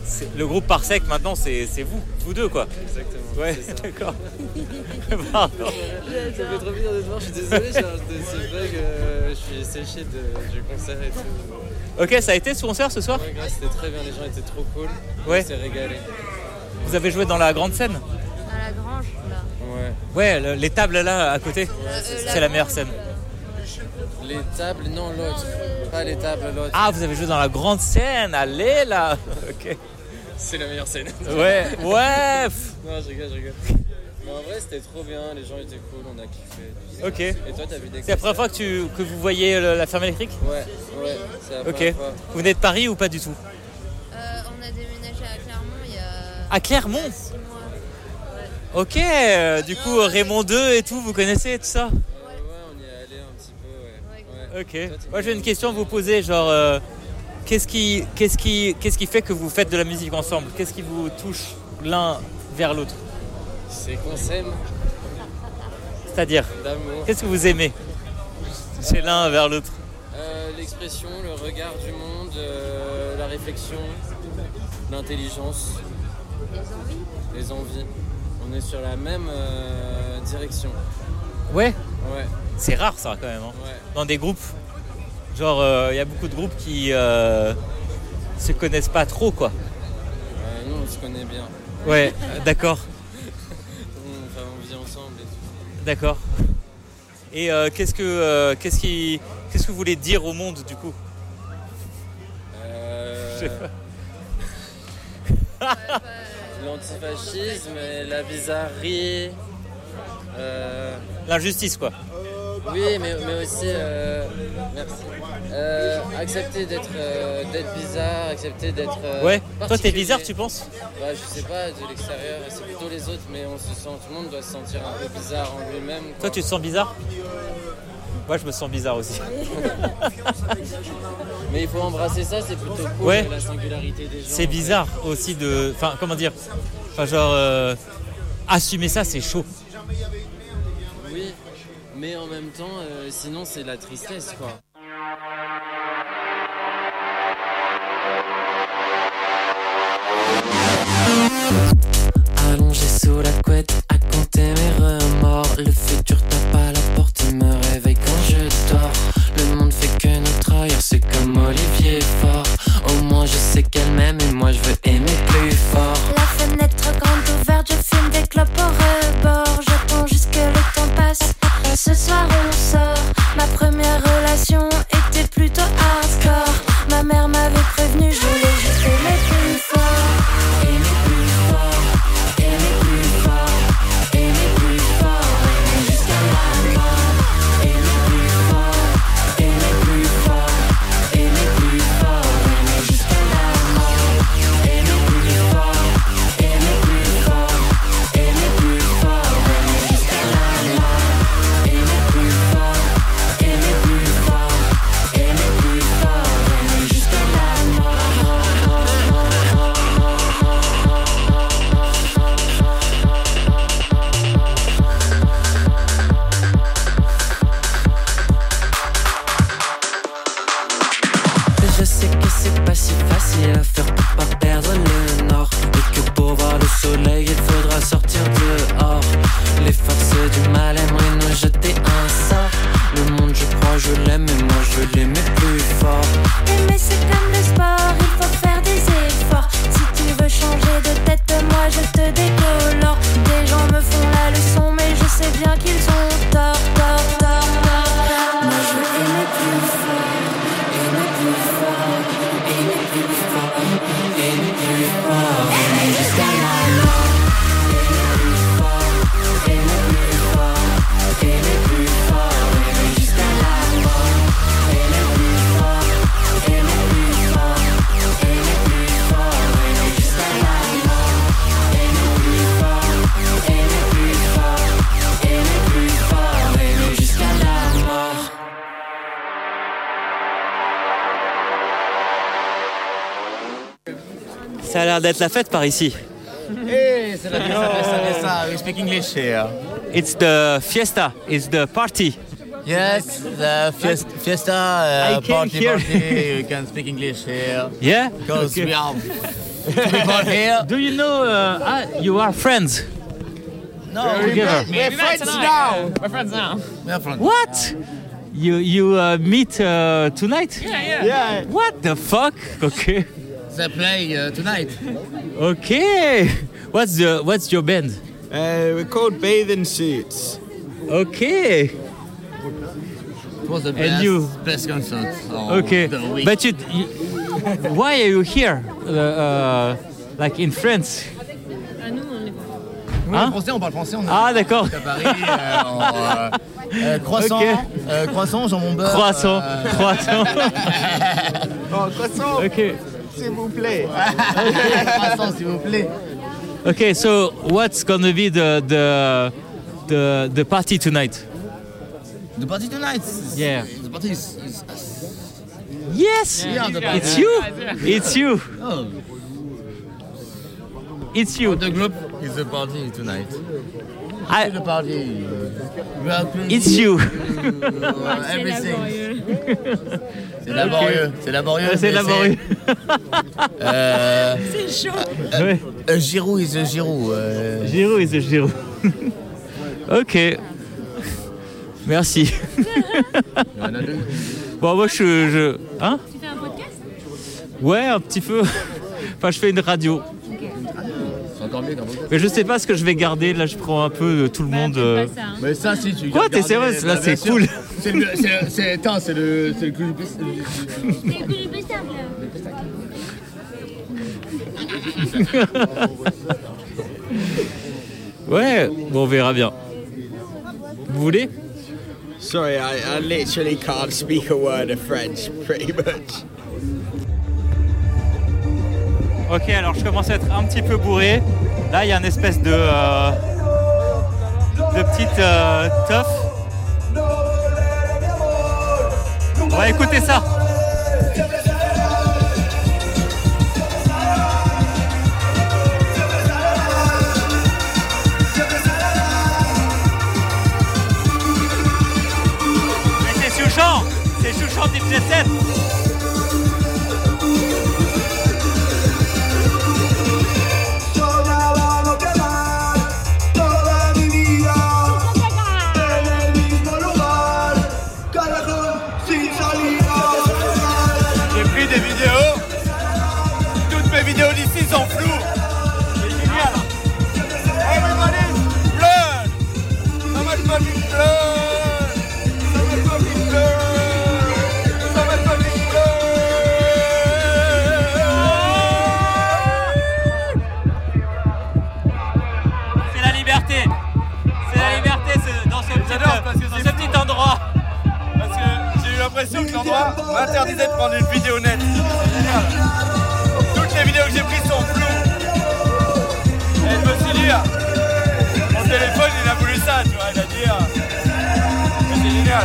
le groupe Parsec maintenant c'est vous deux quoi. Exactement. Ouais, c'est ça. d'accord. Pardon. Ça fait trop plaisir de te voir, je suis désolé, genre, c'est vrai que je suis séché du concert et tout. Ok, ça a été ce concert ce soir? Ouais, c'était très bien, les gens étaient trop cool. Ouais. On s'est régalé. Vous avez joué dans la grande scène? À la grange, là. Ouais. Ouais, les tables là à côté, c'est la meilleure scène. Les tables, non, l'autre. Pas les tables, l'autre. Ah, vous avez joué dans la grande scène, allez là. Ok. C'est la meilleure scène. Ouais. Non, je rigole. Mais en vrai, c'était trop bien, les gens étaient cool, on a kiffé. Ok. Et toi, t'as vu des C'est la première fois que vous voyez la ferme électrique? Ouais, c'est la première fois. Vous venez de Paris ou pas du tout? On a déménagé à Clermont il y a... À Clermont? 6 mois. Ouais. Ok, du coup Raymond II et tout, vous connaissez tout ça? Ouais, on y est allé un petit peu, ouais. Ok. Moi j'ai une question à vous poser, genre qu'est-ce qui fait que vous faites de la musique ensemble? Qu'est-ce qui vous touche l'un vers l'autre? C'est qu'on s'aime. C'est-à-dire? D'amour. Qu'est-ce que vous aimez chez l'un vers l'autre? L'expression, le regard du monde, la réflexion, l'intelligence. Les envies. On est sur la même direction. Ouais. Ouais. C'est rare ça quand même. Hein. Ouais. Dans des groupes, genre il y a beaucoup de groupes qui se connaissent pas trop quoi. Nous on se connaît bien. Ouais, d'accord. On vit ensemble et tout. D'accord. Et qu'est-ce que vous voulez dire au monde du coup? Je sais pas. L'antifascisme, la bizarrerie. L'injustice quoi. Oui, mais aussi merci. Accepter d'être bizarre, accepter d'être. Ouais. Toi t'es bizarre tu penses? Bah, je sais pas, de l'extérieur, c'est plutôt les autres, mais on se sent, tout le monde doit se sentir un peu bizarre en lui-même. Toi tu te sens bizarre? Moi je me sens bizarre aussi. Mais il faut embrasser ça, c'est plutôt cool, ouais. La singularité des gens. C'est bizarre aussi de. Enfin comment dire? Enfin genre assumer ça c'est chaud. Oui, mais en même temps, sinon c'est la tristesse quoi. Allongé sous la couette, à compter mes remords. Le futur tape à la porte et me réveille quand je dors. Le monde fait que nous trahir, c'est comme Olivier Faure. Au moins je sais qu'elle m'aime et moi je veux aimer plus fort. La fenêtre grande ouverte, je fume des clopes au rebord. J'attends juste que le temps passe, ce soir on sort. Ma première relation était plutôt hardcore. Ma mère m'avait prévenu, je voulais juste aimer plus fort. Aimer plus fort, aimer plus fort, aimer plus fort, aimer jusqu'à la mort. Aimer plus fort, aimer plus fort, aimer plus fort, aimer jusqu'à la mort. Aimer plus fort, aimer plus fort, aimer plus fort, aimer jusqu'à la mort. Aimer plus fort, aimer plus fort, aimer plus fort, aimer jusqu'à la mort. Je sais que c'est pas si facile à faire pour pas perdre le nord. Et que pour voir le soleil il faudra sortir dehors. Les forces du mal aimeraient nous jeter un sort. Le monde je crois je l'aime et moi je veux l'aimer plus fort. Aimer c'est comme le sport, il faut faire des efforts. Si tu veux changer de tête, moi je te décolore. Des gens me font la leçon mais je sais bien qu'ils ont tort. Moi je veux aimer plus fort, aimer plus fort, aimer plus fort, aimer plus fort, aimer jusqu'à la mort. Aimer plus fort, aimer plus fort, aimer plus fort, aimer jusqu'à la mort. Aimer plus fort, aimer plus fort, aimer plus fort, aimer jusqu'à la mort. Aimer plus fort, aimer plus fort, aimer plus fort, aimer jusqu'à la mort. Ça a l'air d'être la fête par ici. Hey, c'est la fiesta. We speak English here. It's the fiesta, it's the party. Yes, the fiesta I came party. here. We can speak English here. Yeah? Because Okay. we are to be born here. Do you know you are friends? No, together. we're friends now. We're friends now. We're friends. What? You meet tonight? Yeah. What the fuck? Okay. They play tonight. Okay. What's your band? We're called Bathing Suits. Okay. It was the best concert. Okay. The week. But you why are you here? Like in France? Nous, on est français, on parle français. On est d'accord. À Paris, croissant, Okay. Croissant, jambon beurre. Croissant. Oh, croissant. Okay. S'il vous plaît. Croissant, s'il vous plaît. Okay, so what's gonna be the party tonight? The party tonight? Yeah. The party is Yes! Yeah, the party. It's you! It's you! Oh. It's you! The group is the party tonight. The party. We are It's you! Everything. C'est laborieux. C'est laborieux. C'est laborieux. C'est chaud. Giroud is a Giroud. Giroud is a Giroud. Ok. Merci. Bon, moi je... Hein? Tu fais un podcast? Ouais, un petit peu. Enfin, je fais une radio. Mais je sais pas ce que je vais garder. Là, je prends un peu de tout le monde. Pas ça, hein. Mais ça, si tu. Quoi, t'es sérieux? Là, c'est cool. C'est le coup du Ouais, bon, on verra bien. Vous voulez? Sorry, I literally can't speak a word of French, pretty much. Ok, alors je commence à être un petit peu bourré. Là, il y a une espèce de petite teuf. On va écouter ça. Mais c'est Chouchan, c'est Chouchan du Jet. J'ai pris des vidéos. Toutes mes vidéos d'ici sont floues. C'est génial. Everybody, blood. So much fucking blood. So much fucking blood. So much fucking blood. C'est la liberté. C'est la liberté dans ce petit endroit. Parce que j'ai eu l'impression que l'endroit m'interdisait de prendre une vidéo nette. C'est génial. Toutes les vidéos que j'ai prises sont floues. Et je me suis dit, mon téléphone il a voulu ça, tu vois, il a dit, c'est génial.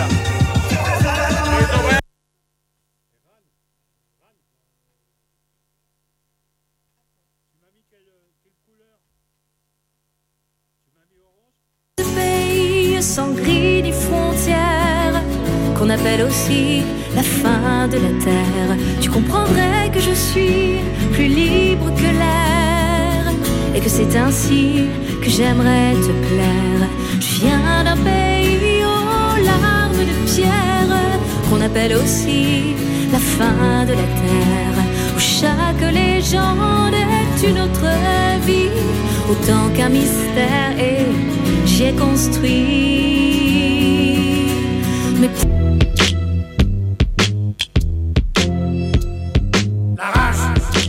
Ce pays sans gris ni frontières, qu'on appelle aussi la fin de la terre, tu comprendrais que je suis plus libre que l'air, et que c'est ainsi que j'aimerais te plaire. Je viens d'un pays aux larmes de pierre, qu'on appelle aussi la fin de la terre, où chaque légende est une autre vie, autant qu'un mystère, et j'y ai construit mes... La rage.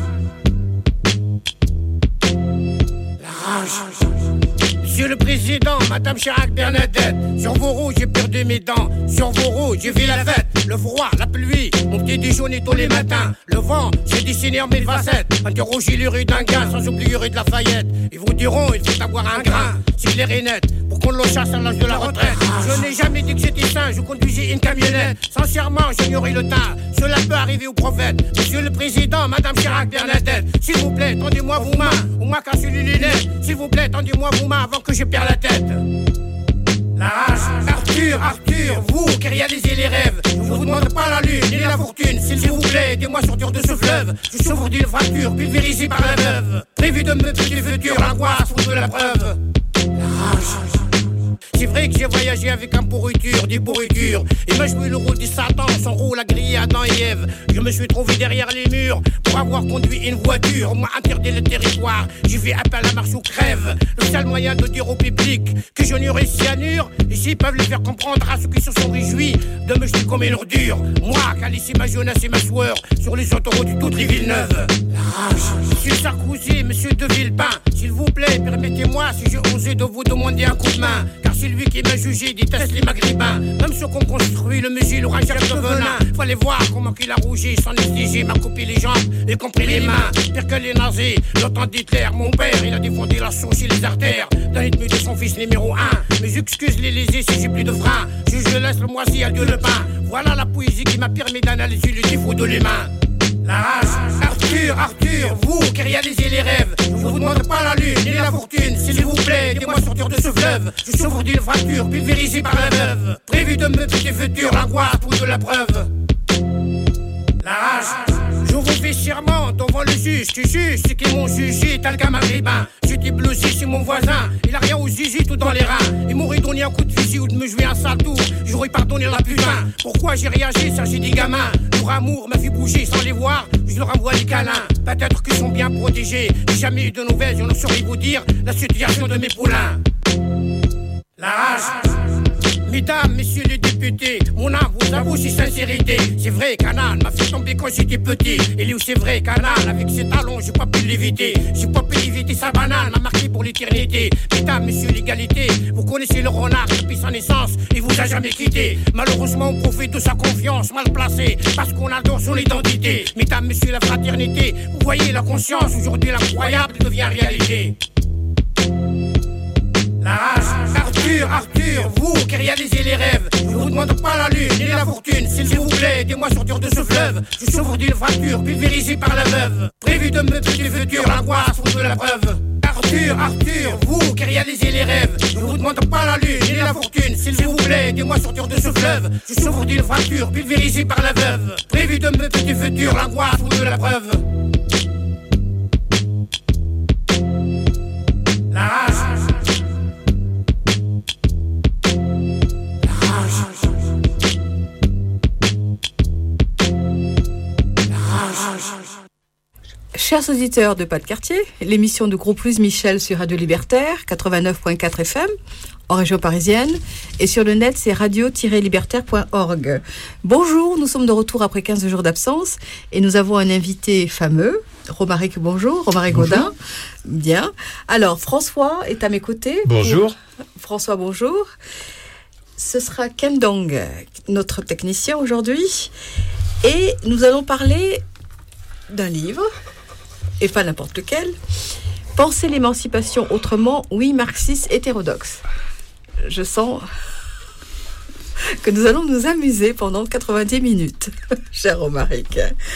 Monsieur le Président, Madame Chirac Bernadette, sur vos roues j'ai perdu mes dents, sur vos roues j'ai vu la fête, le froid, la pluie, mon petit déjeuner tous les matins, le vent, j'ai dessiné en mille facettes, interrogez les rues d'un gars, sans oublier rue de Lafayette, ils vous diront il faut avoir un grain, si l'air est net, pour qu'on le chasse à l'âge de la retraite. Je n'ai jamais dit que j'étais sain, je conduisais une camionnette, sincèrement j'ignorais le tas, cela peut arriver au prophète. Monsieur le Président, Madame Chirac Bernadette, s'il vous plaît, tendez-moi vos mains, on m'a cassé les lunettes, s'il vous plaît, tendez-moi vos mains avant que je perde la tête. La rage, Arthur, vous qui réalisez les rêves, je vous demande pas la lune ni la fortune, s'il vous plaît. plaît, aidez-moi sortir de ce fleuve. Je souffre d'une fracture, pulvérisée par la veuve. Prévu de me tuer du futur, l'angoisse ou de la preuve. La rage. C'est vrai que j'ai voyagé avec un pourriture, des pourritures. Et m'a joué le rôle du Satan, son rôle à griller Adam et Ève. Je me suis trouvé derrière les murs pour avoir conduit une voiture. On m'a interdit le territoire, j'ai fait appel à marche ou crève. Le seul moyen de dire au public que je n'aurai cyanure. Et s'ils peuvent le faire comprendre à ceux qui se sont réjouis de me jeter comme une ordure. Moi, qui a laissé ma jeunesse et ma sueur sur les autoroutes toutes les Villeneuve. La rage. Monsieur Sarkozy, monsieur de Villepin, s'il vous plaît, permettez-moi si j'ai osé de vous demander un coup de main. Car c'est lui qui m'a jugé, déteste les maghrébins. Même ceux qu'on construit, le musée, l'aura jamais de venin. Fallait voir comment qu'il a rougi, sans exiger, m'a coupé les jambes, y compris les mains. Pire que les nazis, l'OTAN d'Hitler, mon père, il a défendu la sauce et les artères d'un ennemi de son fils numéro 1. Mais j'excuse les lésés si j'ai plus de frein. Je laisse le moisi à Dieu le pain. Voilà la poésie qui m'a permis d'analyser le défaut de l'humain. La rage. Arthur, vous qui réalisez les rêves, je vous demande pas la lune ni la fortune, s'il vous plaît, aidez-moi sortir de ce fleuve. Je souffre d'une fracture pulvérisée par la veuve. Prévu de me tuer du futur, l'angoisse ou de la preuve. La rage. Je vous fais serment devant le juge qui juge ceux qui m'ont jugé, tel qu'un maghrébin. J'étais blousé chez mon voisin, il a rien aux zizi tout dans les reins. Il m'aurait donné un coup de fusil ou de me jouer un sale tour, j'aurais pardonné la putain. Pourquoi j'ai réagi, ça j'ai des gamins. Leur amour m'a fait bouger sans les voir, je leur envoie des câlins. Peut-être qu'ils sont bien protégés, j'ai jamais eu de nouvelles, je ne saurais vous dire la situation de mes poulains. La rage. Mesdames, messieurs les députés, mon âme vous avoue si sincérité. C'est vrai, Canal m'a fait tomber quand j'étais petit. Et lui, c'est vrai, Canal, avec ses talons, j'ai pas pu l'éviter. J'ai pas pu éviter sa banane, m'a marqué pour l'éternité. Mesdames, messieurs l'égalité, vous connaissez le renard depuis sa naissance, il vous a jamais quitté. Malheureusement, on profite de sa confiance mal placée, parce qu'on adore son identité. Mesdames, messieurs la fraternité, vous voyez la conscience, aujourd'hui l'incroyable devient réalité. La rage. Arthur, vous qui réalisez les rêves, je vous demande pas la lune ni la fortune, s'il vous plaît, aidez-moi sortir de ce fleuve. Je souffre d'une fracture pulvérisée par la veuve. Prévu de me tuer du futur, l'angoisse ou de la preuve. Arthur, vous qui réalisez les rêves, je vous demande pas la lune ni la fortune, s'il vous plaît, aidez-moi sortir de ce fleuve. Je souffre d'une fracture pulvérisée par la veuve. Prévu de me tuer du futur, l'angoisse ou de la preuve. La rage. Chers auditeurs de Pas de Quartier, l'émission de Groupe Louise Michel sur Radio Libertaire, 89.4 FM, en région parisienne, et sur le net, c'est radio-libertaire.org. Bonjour, nous sommes de retour après 15 jours d'absence, et nous avons un invité fameux, Romaric, bonjour, Romaric Gaudin. Bien. Alors, François est à mes côtés. Bonjour. François, bonjour. Ce sera Ken Dong, notre technicien aujourd'hui, et nous allons parler d'un livre, et pas n'importe lequel, Penser l'émancipation autrement, oui, marxiste hétérodoxe. Je sens que nous allons nous amuser pendant 90 minutes, cher Romaric.